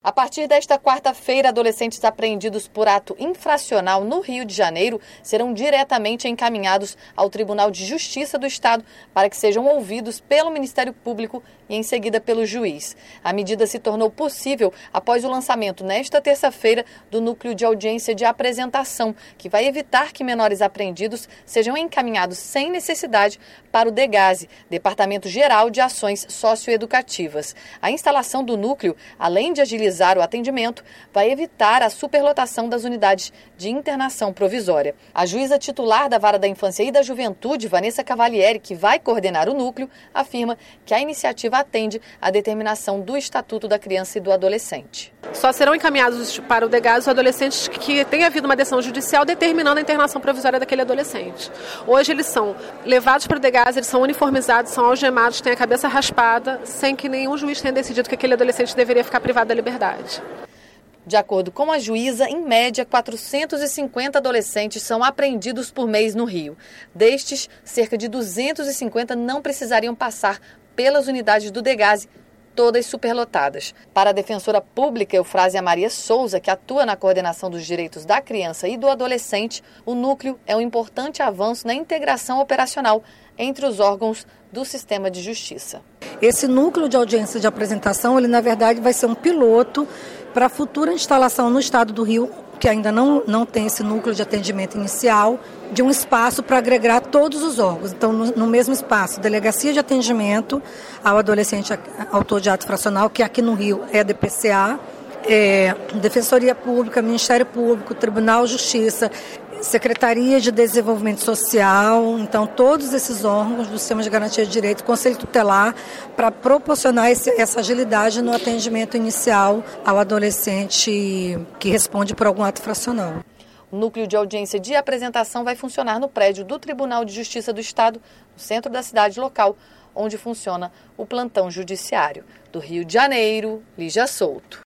A partir desta quarta-feira, adolescentes apreendidos por ato infracional no Rio de Janeiro serão diretamente encaminhados ao Tribunal de Justiça do Estado para que sejam ouvidos pelo Ministério Público e em seguida pelo juiz. A medida se tornou possível após o lançamento nesta terça-feira do Núcleo de Audiência de Apresentação, que vai evitar que menores apreendidos sejam encaminhados sem necessidade para o DEGASE, Departamento Geral de Ações Socioeducativas. A instalação do núcleo, além de agilizar o atendimento, vai evitar a superlotação das unidades de internação provisória. A juíza titular da Vara da Infância e da Juventude, Vanessa Cavalieri, que vai coordenar o núcleo, afirma que a iniciativa atende à determinação do Estatuto da Criança e do Adolescente. Só serão encaminhados para o DEGASE os adolescentes que tenha havido uma decisão judicial determinando a internação provisória daquele adolescente. Hoje eles são levados para o DEGASE, eles são uniformizados, são algemados, têm a cabeça raspada, sem que nenhum juiz tenha decidido que aquele adolescente deveria ficar privado da liberdade. De acordo com a juíza, em média, 450 adolescentes são apreendidos por mês no Rio. Destes, cerca de 250 não precisariam passar pelas unidades do DEGASE, todas superlotadas. Para a defensora pública Eufrásia Maria Souza, que atua na coordenação dos direitos da criança e do adolescente, o núcleo é um importante avanço na integração operacional entre os órgãos do sistema de justiça. Esse núcleo de audiência de apresentação, ele na verdade vai ser um piloto para a futura instalação no estado do Rio, que ainda não tem esse núcleo de atendimento inicial, de um espaço para agregar todos os órgãos. Então, no mesmo espaço, Delegacia de Atendimento ao Adolescente Autor de Ato Infracional, que aqui no Rio é a DPCA, Defensoria Pública, Ministério Público, Tribunal de Justiça, Secretaria de Desenvolvimento Social, então todos esses órgãos do Sistema de Garantia de Direito, Conselho Tutelar, para proporcionar essa agilidade no atendimento inicial ao adolescente que responde por algum ato infracional. O Núcleo de Audiência de Apresentação vai funcionar no prédio do Tribunal de Justiça do Estado, no centro da cidade local, onde funciona o plantão judiciário. Do Rio de Janeiro, Lígia Souto.